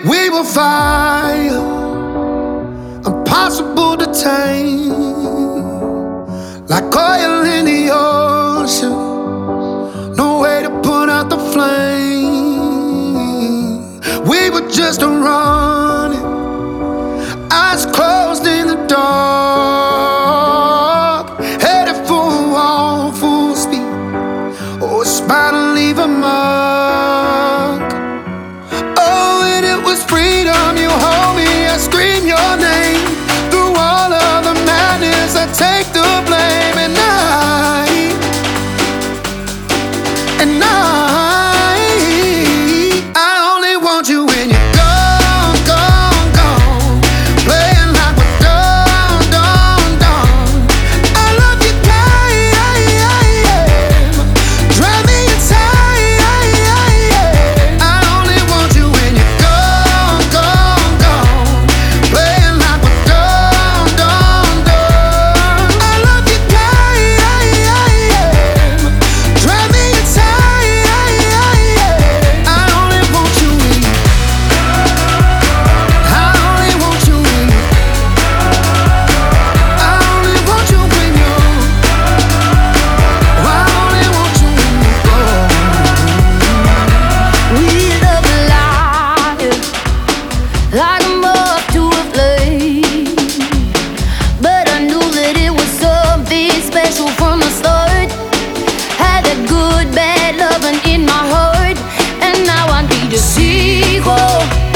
We were fire, impossible to tame, like oil in the ocean, no way to put out the flame. We were just running, eyes closed in the dark, headed for a wall, full speed. Oh, it's bound to leave a mark. Oh, and it was freedom. You hold me, I scream your name. Through all of the madness, I take the blame. I only want you when you're gone, gone, gone. Playing like we're done, done, done. I love you, drive me inside. I only want you when you're gone, gone, gone. Playing like we're done, done, done. I love you, drive me inside. I only want you when you. I only want you when you. I only want you when you. I only want you when you go. We love life like a moth to a flame, but I knew that it was something special from the start. Had that good, bad loving in my heart, and now I need a sequel.